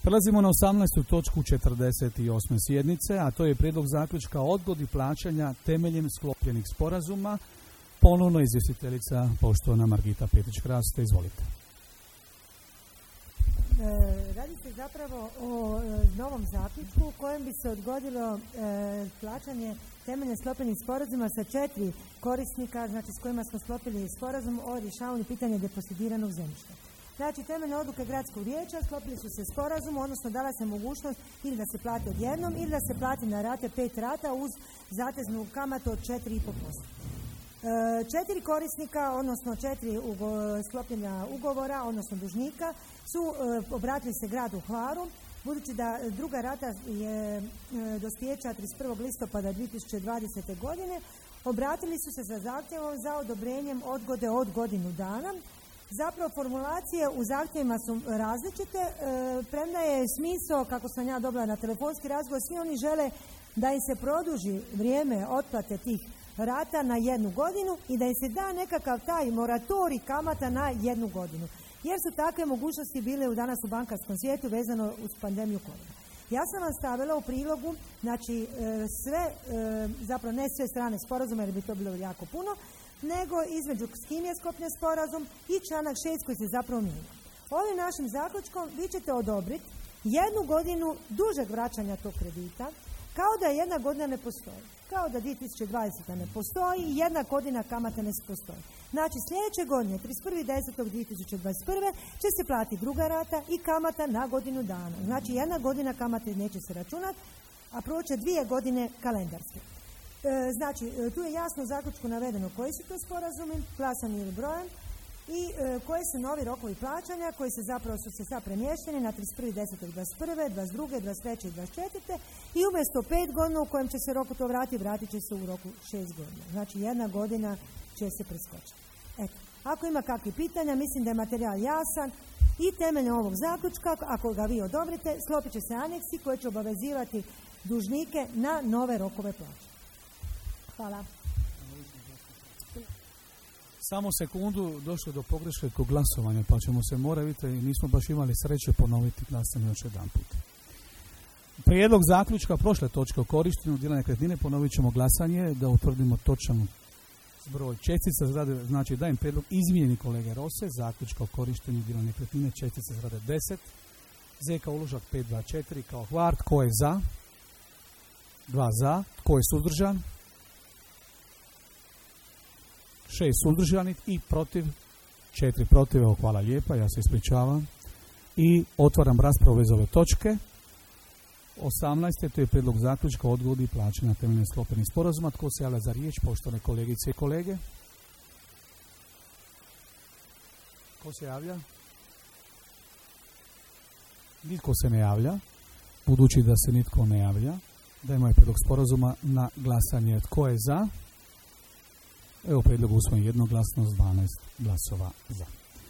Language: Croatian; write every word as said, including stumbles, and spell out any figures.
Prelazimo na osamnaestu točku četrdeset osme sjednice, a to je prijedlog zaključka o odgodi plaćanja temeljem sklopljenih sporazuma. Ponovno izvjestiteljica, poštovana Margita Petrić-Hrast, izvolite. E, radi se zapravo o e, novom zaključku u kojem bi se odgodilo e, plaćanje temeljem sklopljenih sporazuma sa četiri korisnika, znači s kojima smo sklopili sporazum o rješavanju pitanja deposidiranog zemljišta. Znači, temeljne odluke gradskog vijeća sklopili su se sporazum, odnosno dala se mogućnost ili da se plati odjednom ili da se plati na rate pet rata uz zateznu kamatu od četiri i pol posto. E, četiri korisnika, odnosno četiri ugo, sklopljena ugovora, odnosno dužnika, su e, obratili se gradu Hvaru, budući da druga rata je e, dospijeća trideset prvog listopada dvije tisuće dvadesete. godine, obratili su se sa zahtjevom za odobrenjem odgode od godinu dana. Zapravo formulacije u zahtjevima su različite, e, premda je smisao, kako sam ja dobila na telefonski razgovor, svi oni žele da im se produži vrijeme otplate tih rata na jednu godinu i da im se da nekakav taj moratorij kamata na jednu godinu. Jer su takve mogućnosti bile u danas u bankarskom svijetu vezano uz pandemiju korona. Ja sam vam stavila u prilogu, znači e, sve, e, zapravo ne sve strane sporazuma jer bi to bilo jako puno, nego između s kim je sklopljen sporazum i članak šest koji se zapravo mijenja. Ovim našim zaključkom vi ćete odobriti jednu godinu dužeg vraćanja tog kredita, kao da jedna godina ne postoji. Kao da dvije tisuće dvadesete. ne postoji i jedna godina kamate ne postoji. Znači sljedeće godine, trideset prvog desetog dvije tisuće dvadeset prve. će se platiti druga rata i kamata na godinu dana. Znači jedna godina kamate neće se računati, a proće dvije godine kalendarske. E, znači, tu je jasno u zaključku navedeno koji su to sporazumi, glasan ili brojan, i e, koje su novi rokovi plaćanja koji se zapravo su se sad premješteni na trideset prvog desetog dvadeset prve, dvadeset druge, dvadeset treće i dvadeset četvrte. i umjesto pet godina u kojem će se roku to vratiti, vratit će se u roku šest godina. Znači jedna godina će se preskočiti. Eto, ako ima kakvih pitanja, mislim da je materijal jasan i temeljem ovog zaključka, ako ga vi odobrite, sklopit će se aneksi koji će obavezivati dužnike na nove rokove plaćanja. Hvala. Samo sekundu, došlo do pogreške kod glasovanja, pa ćemo se morati, vidite, nismo baš imali sreće ponoviti glasanje još jedan put. Prijedlog zaključka prošle točke o korištenju dijela nekretnine, ponovit ćemo glasanje da utvrdimo točan broj čestica zgrade, znači dajem prijedlog izmijeni kolege Rose, zaključka o korištenju dijela nekretnine, čestice zgrade deset, Z kao uložak pet dva četiri kao Hvar, tko je za? dva za, tko je suzdržan? šest suzdržanih i protiv, četiri protiv, evo hvala lijepa, ja se ispričavam. I otvaram raspravu bez ove točke. osamnaeste. to je prijedlog zaključka o odgodi plaćanja temeljem sklopljenih sporazuma. Tko se javlja za riječ, poštovane kolegice i kolege? Tko se javlja? Nitko se ne javlja. Budući da se nitko ne javlja, dajmo je prijedlog sporazuma na glasanje. Tko je za? Evo prijedlog usvojen jednoglasno s dvanaest glasova za.